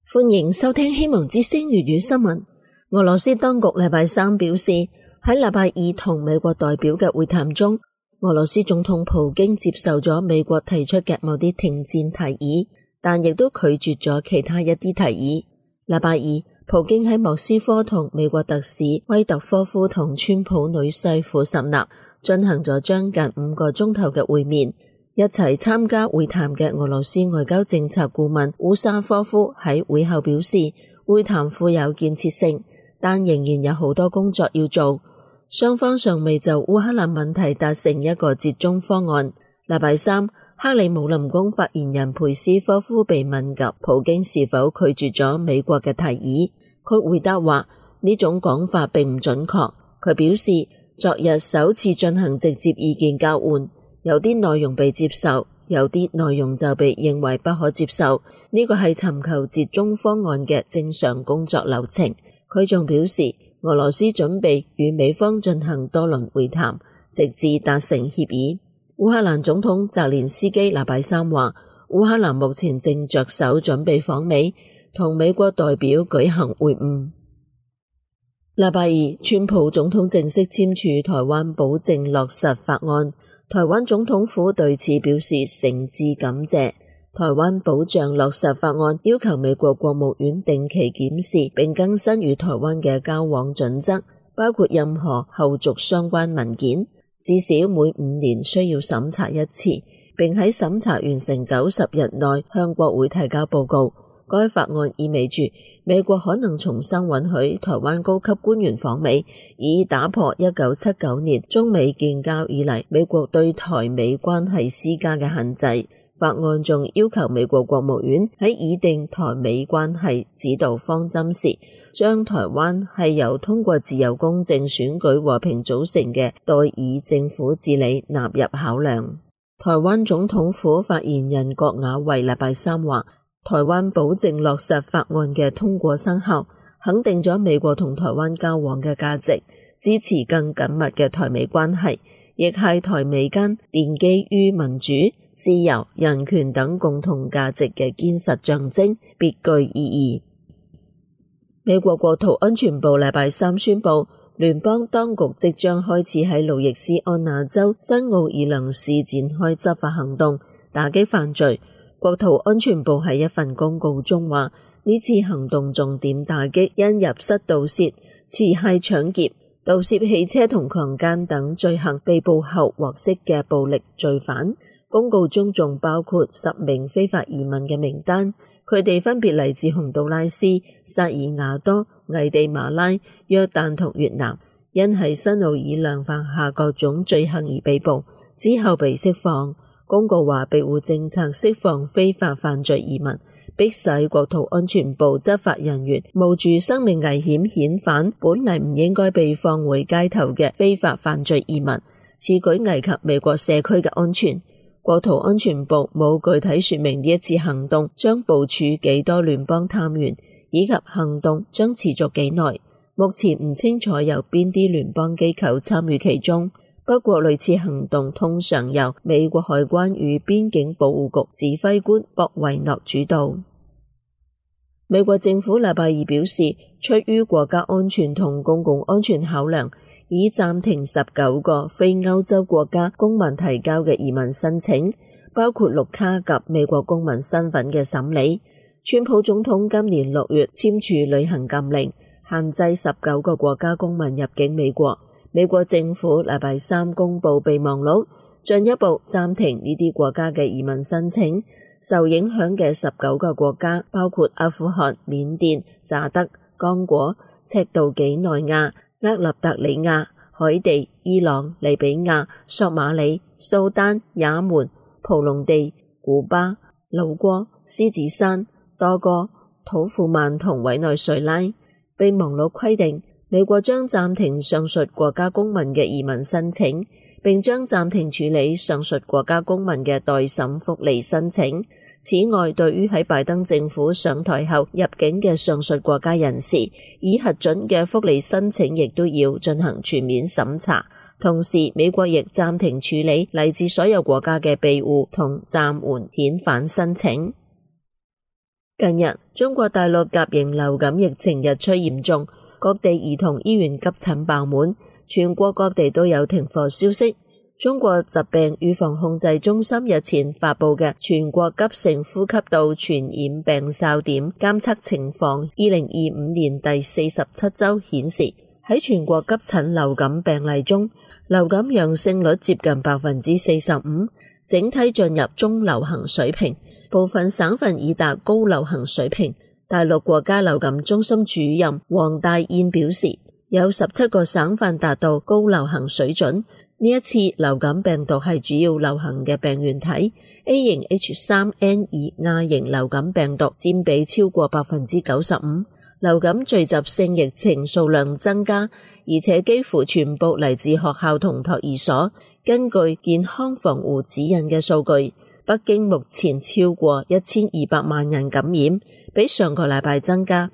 歡迎收聽希望之聲粵語新聞。俄羅斯當局禮拜三表示，喺禮拜二同美國代表嘅會談中，俄羅斯總統普京接受咗美國提出嘅某啲停戰提議，但亦都拒絕咗其他一啲提議。禮拜二，普京喺莫斯科同美國特使威特科夫同川普女婿庫什納進行咗將近5個鐘頭嘅會面。一齊參加會談嘅俄羅斯外交政策顧問烏沙科夫喺會後表示，會談富有建設性，但仍然有好多工作要做。雙方尚未就烏克蘭問題達成一個折中方案。禮拜三，克里姆林宮發言人佩斯科夫被問及普京是否拒絕咗美國嘅提議，佢回答話呢種講法並唔準確。佢表示，昨日首次進行直接意見交換，有啲內容被接受，有啲內容就被認為不可接受，呢個係尋求折中方案嘅正常工作流程。佢仲表示，俄羅斯準備與美方進行多輪會談，直至達成協議。烏克蘭總統澤連斯基禮拜三話，烏克蘭目前正着手準備訪美，同美國代表舉行會晤。禮拜二，川普總統正式簽署台灣保證落實法案。台灣總統府對此表示誠摯感謝。台灣保障落實法案要求美國國務院定期檢視並更新與台灣嘅交往準則，包括任何後續相關文件，至少每5年需要審查一次，並喺審查完成90日內向國會提交報告。該法案意味住美國可能重新允許台灣高級官員訪美，以打破1979年中美建交以嚟美國對台美關係施加嘅限制。法案仲要求美國國務院喺擬定台美關係指導方針時，將台灣係由通過自由公正選舉和平組成嘅代議政府治理納入考量。台灣總統府發言人郭雅慧禮拜三話，台灣保證落實法案嘅通過生效，肯定咗美國同台灣交往嘅價值，支持更緊密嘅台美關係，亦係台美間奠基於民主、自由、人權等共同價值嘅堅實象徵，別具意義。美國國土安全部禮拜三宣布，聯邦當局即將開始喺路易斯安那州新奧爾良市展開執法行動，打擊犯罪。國土安全部喺一份公告中話，呢次行動重點打擊因入室盜竊、持械搶劫、盜竊汽車同強姦等罪行被捕後獲釋嘅暴力罪犯。公告中仲包括10名非法移民嘅名單，佢哋分別嚟自洪都拉斯、薩爾瓦多、危地馬拉、約旦同越南，因喺新奧爾良犯下各種罪行而被捕，之後被釋放。公告話，庇護政策釋放非法犯罪移民，迫使國土安全部執法人員冒住生命危險遣返本嚟唔應該被放回街頭嘅非法犯罪移民，此舉危及美國社區嘅安全。國土安全部冇具體說明呢一次行動將部署幾多聯邦探員，以及行動將持續幾耐。目前唔清楚有邊啲聯邦機構參與其中。不過類似行動通常由美國海關與邊境保護局指揮官博維諾主導。美國政府禮拜二表示，出於國家安全同公共安全考量，已暫停19個非歐洲國家公民提交嘅移民申請，包括綠卡及美國公民身份嘅審理。川普總統今年6月簽署旅行禁令，限制19個國家公民入境美國。美國政府禮拜三公布備忘錄，進一步暫停呢啲國家嘅移民申請。受影響嘅19個國家包括阿富汗、緬甸、乍得、剛果、赤道幾內亞、厄立特里亞、海地、伊朗、利比亞、索馬里、蘇丹、也門、蒲隆地、古巴、老撾、獅子山、多哥、土庫曼同委內瑞拉。備忘錄規定，美國將暫停上述國家公民嘅移民申請，並將暫停處理上述國家公民嘅待審福利申請。此外，對於喺拜登政府上台後入境嘅上述國家人士，已核准嘅福利申請亦都要進行全面審查。同時，美國亦暫停處理嚟自所有國家嘅庇護同暫緩遣返申請。 近日，中國大陸甲型流感疫情日趨嚴重，各地兒童醫院急診爆滿，全國各地都有停課消息。中國疾病預防控制中心日前發佈嘅全國急性呼吸道傳染病哨點監測情況2025年第47週顯示，喺全國急診流感病例中，流感陽性率接近 45%， 整體進入中流行水平，部分省份已達高流行水平。大陸國家流感中心主任黃大燕表示，有17個省份達到高流行水準。呢一次流感病毒係主要流行嘅病原體 A 型 H3N2 亞型流感病毒佔比超過 95%， 流感聚集性疫情數量增加，而且幾乎全部嚟自學校同托兒所。根據健康防護指引嘅數據，北京目前超過1200萬人感染，比上個禮拜增加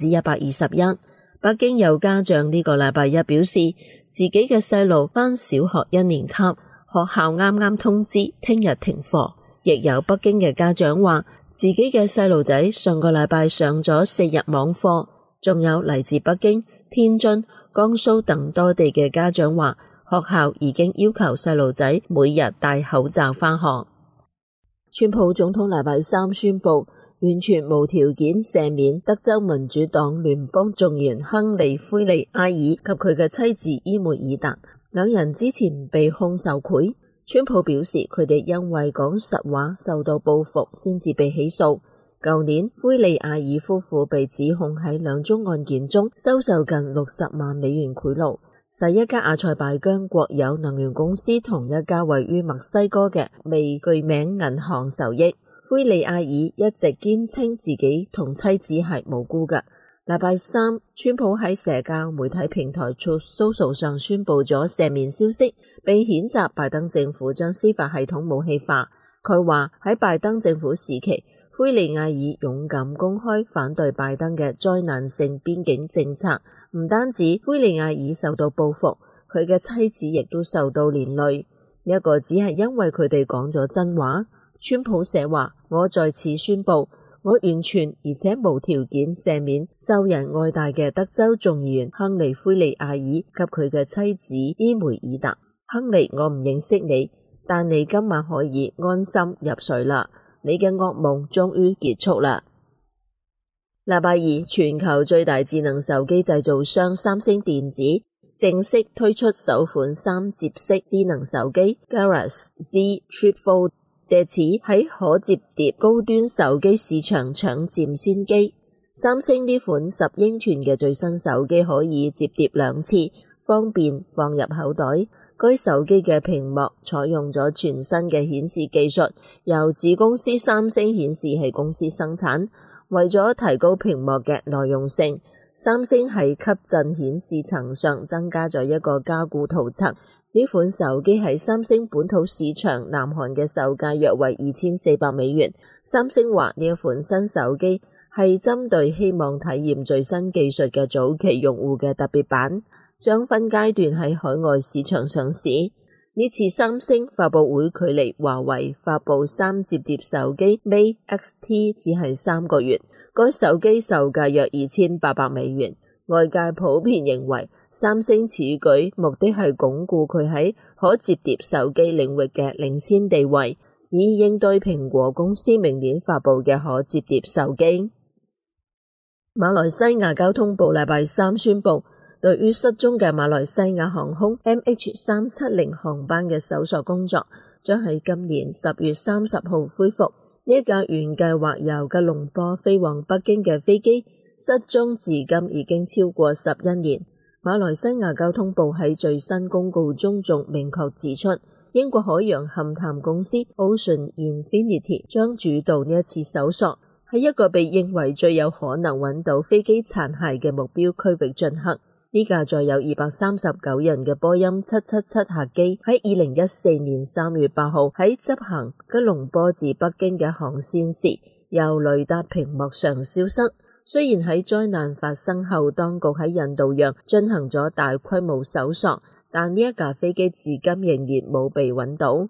121%。北京有家長呢個禮拜一表示，自己嘅細路返小學1年級，學校啱啱通知聽日停課。亦有北京嘅家長話，自己嘅細路仔上個禮拜上咗4日網課。仲有嚟自北京、天津、江蘇等多地嘅家長話，學校已經要求細路仔每日戴口罩返學。川普總統禮拜三宣布，完全無條件赦免德州民主黨聯邦眾議員亨利·奎利埃爾及佢嘅妻子伊梅爾達，兩人之前被控受賄。川普表示，佢哋因為講實話受到報復先至被起訴。舊年，奎利埃爾夫婦被指控喺2宗案件中收受近60萬美元賄賂，使一家阿塞拜疆國有能源公司同一家位於墨西哥嘅未具名銀行受益。奎利埃爾一直堅稱自己同妻子係無辜嘅。禮拜三，川普喺社交媒體平台 Truth Social 上宣布咗赦免消息，並譴責拜登政府將司法系統武器化。佢話喺拜登政府時期，奎利埃爾勇敢公開反對拜登嘅災難性邊境政策，唔單止奎利埃爾受到報復，佢嘅妻子亦都受到連累。呢一個只係因為佢哋講咗真話。川普寫話，我在此宣布，我完全而且無條件赦免受人愛戴嘅德州眾議員亨利·奎利埃爾及佢嘅妻子伊梅爾達。亨利，我唔認識你，但你今晚可以安心入睡啦，你嘅噩夢終於結束啦。禮拜二，全球最大智能手機製造商三星電子正式推出首款3摺式智能手機 Galaxy Z Flip Fold，借此喺可摺疊高端手機市場搶佔先機。三星呢款10英寸嘅最新手機可以摺疊2次，方便放入口袋。該手機嘅屏幕採用咗全新嘅顯示技術，由子公司三星顯示器公司生產。為咗提高屏幕嘅耐用性，三星喺吸震顯示層上增加咗一個加固塗層。呢款手機喺三星本土市場南韓嘅售價約為2400美元。三星話呢一款新手機係針對希望體驗最新技術嘅早期用戶嘅特別版，將分階段喺海外市場上市。呢次三星發佈會距離華為發佈3摺疊手機 Mate X-T 只係3個月，該手機售價約2800美元。外界普遍認為三星此舉目的係鞏固佢喺可摺疊手機領域嘅領先地位，以應對蘋果公司明年發佈嘅可摺疊手機。馬來西亞交通部禮拜三宣布，對於失蹤嘅馬來西亞航空 MH370 航班嘅搜索工作將喺今年10月30號恢復。呢一架原計劃由吉隆坡飛往北京嘅飛機失蹤至今已經超過11年。馬來西亞交通部喺最新公告中仲明確指出，英國海洋勘探公司 Ocean Infinity 將主導呢一次搜索，喺一個被認為最有可能揾到飛機殘骸嘅目標區域進行。呢架載有239人嘅波音777客機喺2014年3月8號喺執行吉隆坡至北京嘅航線時，由雷達屏幕上消失。雖然喺災難發生後，當局喺印度洋進行咗大規模搜索，但呢一架飛機至今仍然冇被揾到。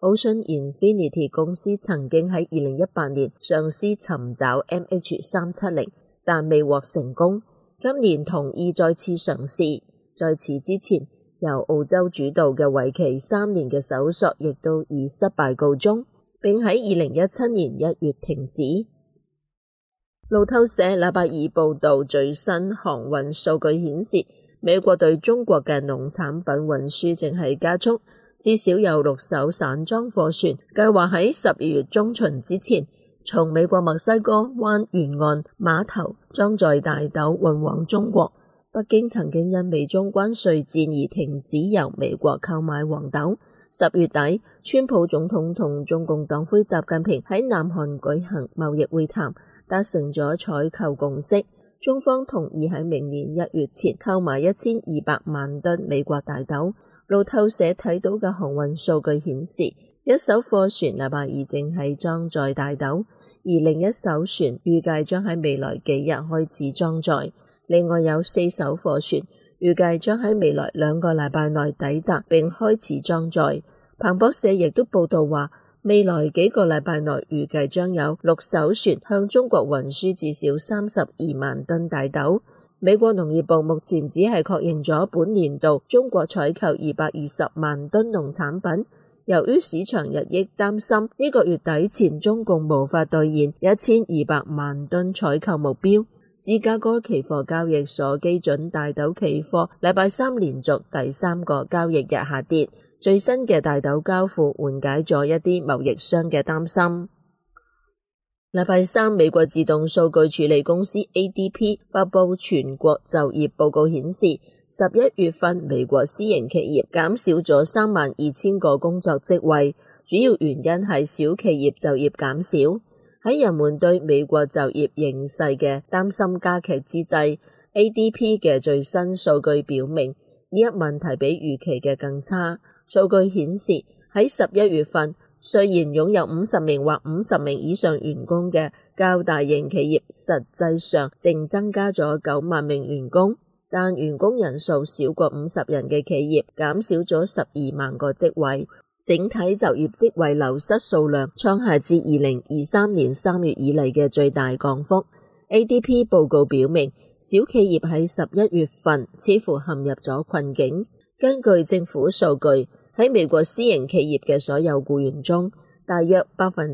Ocean Infinity 公司曾經喺2018年嘗試尋找 MH370，但未獲成功。今年同意再次嘗試。在此之前，由澳洲主導嘅為期3年嘅搜索亦都以失敗告終，並喺2017年1月停止。路透社禮拜二報道最新航運數據顯示，美國對中國嘅農產品運輸正係加速，至少有6艘散裝貨船計劃喺12月中旬之前，從美國墨西哥灣沿岸碼頭裝載大豆運往中國。北京曾經因美中關稅戰而停止由美國購買黃豆。10月底，川普總統同中共黨魁習近平喺南韓舉行貿易會談，達成咗採購共識。中方同意喺明年1月前購買1200萬噸美國大豆。路透社睇到嘅航運數據顯示，一艘貨船禮拜二正係裝載大豆，而另一艘船預計將喺未來幾日開始裝載。另外有4艘貨船預計將喺未來2個禮拜內抵達並開始裝載。彭博社亦都報道話，未來幾個禮拜內預計將有6艘船向中國運輸至少32萬噸大豆。美國農業部目前只係確認咗本年度中國採購220萬噸農產品。由於市場日益擔心呢個月底前中共無法兌現1200萬噸採購目標，芝加哥期貨交易所基準大豆期貨禮拜三連續第3個交易日下跌。最新嘅大豆交付緩解咗一啲貿易商嘅擔心。禮拜三，美國自動數據處理公司 ADP 發佈全國就業報告顯示，11月份美國私營企業減少咗32000個工作職位，主要原因係小企業就業減少。喺人們對美國就業形勢嘅擔心加劇之際， ADP 嘅最新數據表明呢一問題比預期嘅更差。數據顯示喺11月份，雖然擁有50名或50名以上員工嘅較大型企業實際上淨增加咗9萬名員工，但員工人數少過50人嘅企業減少咗12萬個職位。整體就業職位流失數量創下自2023年3月以嚟嘅最大降幅。ADP 報告表明，小企業喺11月份似乎陷入咗困境。根據政府數據，喺美國私營企業嘅所有僱員中，大約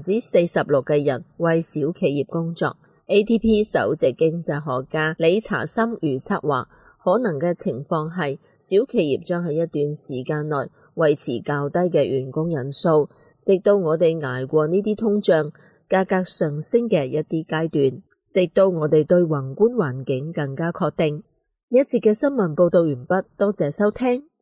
46%嘅人為小企業工作。ADP 首席經濟學家理查森預測話，可能嘅情況係小企業將喺一段時間內維持較低嘅員工人數，直到我哋捱過呢啲通脹、價格上升嘅一啲階段，直到我哋對宏觀環境更加確定。一節嘅新聞報道完畢，多謝收聽。